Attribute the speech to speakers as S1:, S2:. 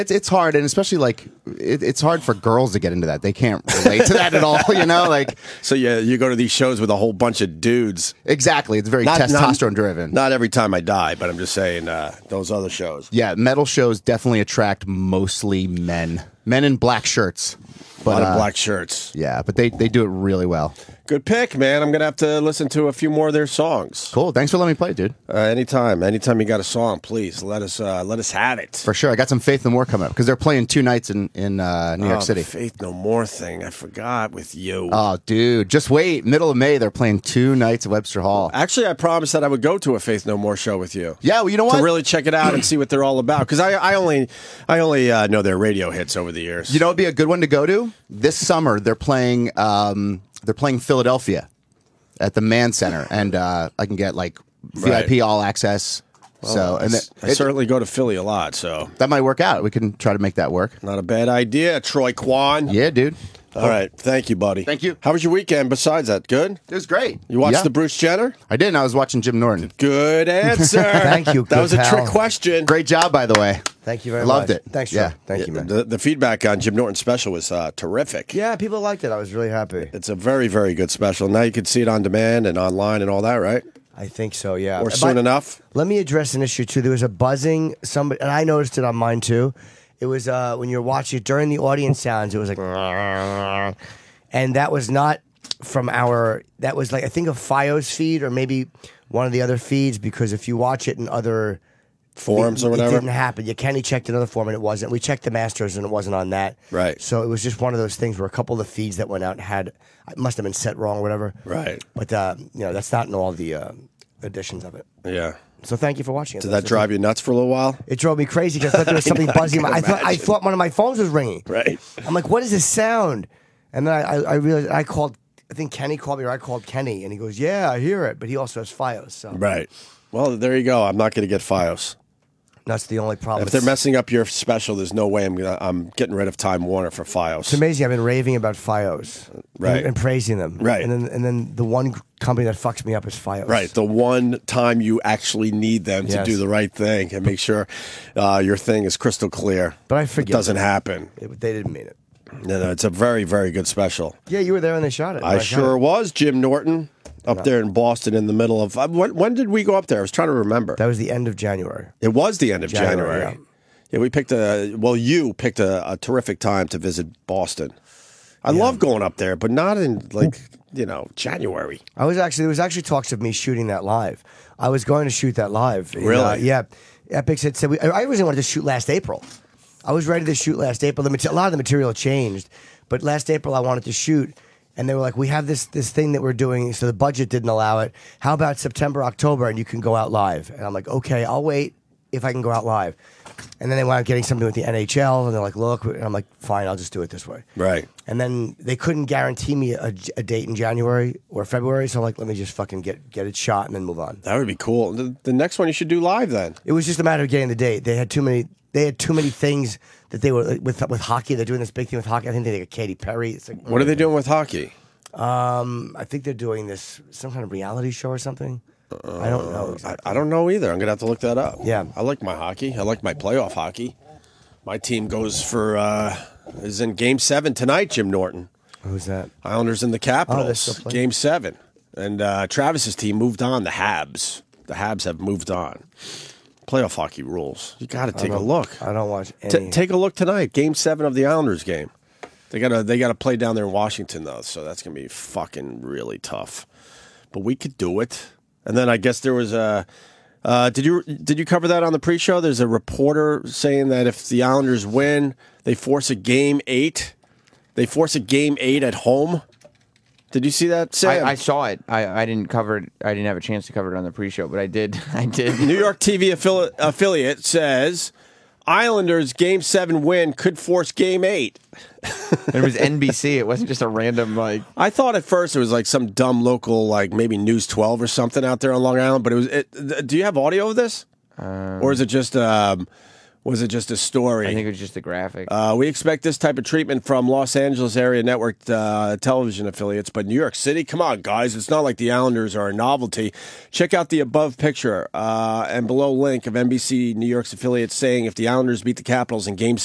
S1: It's hard, and especially like it's hard for girls to get into that. They can't relate to that at all, like.
S2: So yeah, you go to these shows with a whole bunch of dudes.
S1: Exactly, it's very testosterone driven.
S2: Not every time I die, but I'm just saying those other shows.
S1: Yeah, metal shows definitely attract mostly men in black shirts. But,
S2: a lot of black shirts.
S1: Yeah, but they do it really well.
S2: Good pick, man. I'm going to have to listen to a few more of their songs.
S1: Cool. Thanks for letting me play, dude.
S2: Anytime you got a song, please let us have it.
S1: For sure. I got some Faith No More coming up because they're playing 2 nights in New York City.
S2: The Faith No More thing. I forgot with you.
S1: Oh, dude. Just wait. Middle of May, they're playing 2 nights at Webster Hall.
S2: Actually, I promised that I would go to a Faith No More show with you.
S1: Yeah, well, you know what?
S2: To really check it out and see what they're all about. Because I only know their radio hits over the years.
S1: You know, it'd be a good one to go to this summer. They're playing Philadelphia at the Mann Center, and I can get like VIP all access.
S2: Well, I certainly go to Philly a lot, so
S1: that might work out. We can try to make that work.
S2: Not a bad idea, Troy Kwan.
S1: Yeah, dude.
S2: All right, thank you, buddy.
S1: Thank you.
S2: How was your weekend? Besides that, good.
S1: It was great.
S2: You watched the Bruce Jenner?
S1: I did. And I was watching Jim Norton.
S2: Good answer.
S3: Thank you.
S2: That was a trick question.
S1: Great job, by the way.
S3: Thank you very much.
S1: Loved it.
S3: Thanks.
S1: Yeah.
S3: Thank you, man.
S2: The feedback on Jim Norton's special was terrific.
S3: Yeah, people liked it. I was really happy.
S2: It's a very, very good special. Now you can see it on demand and online and all that, right?
S3: I think so, yeah.
S2: Or soon enough.
S3: Let me address an issue, too. There was a buzzing, and I noticed it on mine, too. It was when you're watching it during the audience sounds, it was like, and that was not from that was like, I think a FiOS feed or maybe one of the other feeds, because if you watch it in other
S2: forums or whatever,
S3: it didn't happen. Kenny checked another forum and it wasn't. We checked the masters and it wasn't on that.
S2: Right.
S3: So it was just one of those things where a couple of the feeds that went out it must have been set wrong or whatever.
S2: Right.
S3: But that's not in all the editions of it.
S2: Yeah.
S3: So thank you for watching it.
S2: Did that drive you nuts for a little while?
S3: It drove me crazy because I thought there was something buzzing. I thought one of my phones was ringing.
S2: Right.
S3: I'm like, what is this sound? And then I realized I think Kenny called me, or I called Kenny, and he goes, yeah, I hear it. But he also has FiOS. So.
S2: Right. Well, there you go. I'm not going to get FiOS.
S3: That's the only problem.
S2: If they're messing up your special, there's no way I'm getting rid of Time Warner for FiOS.
S3: It's amazing. I've been raving about FiOS,
S2: right,
S3: and praising them,
S2: right,
S3: and then the one company that fucks me up is FiOS,
S2: right. The one time you actually need them to do the right thing and make sure your thing is crystal clear.
S3: But I forget
S2: it doesn't happen.
S3: They didn't mean it.
S2: No, it's a very, very good special.
S3: Yeah, you were there when they shot it.
S2: I sure was. Jim Norton. Up there in Boston in the middle of... When did we go up there? I was trying to remember.
S3: That was the end of January.
S2: It was the end of January.
S3: Yeah,
S2: we picked you picked a terrific time to visit Boston. I love going up there, but not in, January.
S3: There was actually talks of me shooting that live. I was going to shoot that live.
S2: Really?
S3: Yeah. Epic said I originally wanted to shoot last April. I was ready to shoot last April. A lot of the material changed, but last April I wanted to shoot. And they were like, we have this thing that we're doing, so the budget didn't allow it. How about September, October, and you can go out live? And I'm like, okay, I'll wait if I can go out live. And then they wound up getting something with the NHL, and they're like, look, and I'm like, fine, I'll just do it this way.
S2: Right.
S3: And then they couldn't guarantee me a date in January or February, so I'm like, let me just fucking get it shot and then move on.
S2: That would be cool. The next one you should do live then.
S3: It was just a matter of getting the date. They had too many things that they were with hockey. They're doing this big thing with hockey. I think they got Katy Perry. It's like,
S2: what are they doing with hockey?
S3: I think they're doing some kind of reality show or something. I don't know exactly.
S2: I don't know either. I'm gonna have to look that up.
S3: Yeah,
S2: I like my hockey. I like my playoff hockey. My team is in Game 7 tonight. Jim Norton.
S3: Who's that?
S2: Islanders in the Capitals. Game 7, and Travis's team moved on. The Habs. The Habs have moved on. Playoff hockey rules. You got to take a look.
S3: I don't watch any.
S2: Take a look tonight. Game 7 of the Islanders game. They gotta play down there in Washington though, so that's gonna be fucking really tough. But we could do it. And then I guess there was a. Did you cover that on the pre-show? There's a reporter saying that if the Islanders win, they force a game 8. They force a game 8 at home. Did you see that, Sam?
S4: I saw it. I didn't cover it. I didn't have a chance to cover it on the pre-show, but I did.
S2: New York TV affiliate says Islanders Game 7 win could force Game 8.
S4: It was NBC. It wasn't just a random
S2: I thought at first it was like some dumb local, like maybe News 12 or something out there on Long Island. But it was. Do you have audio of this, or is it just? Was it just a story?
S4: I think it was just a graphic.
S2: We expect this type of treatment from Los Angeles area network television affiliates, but New York City, come on, guys. It's not like the Islanders are a novelty. Check out the above picture and below link of NBC New York's affiliates saying if the Islanders beat the Capitals in Game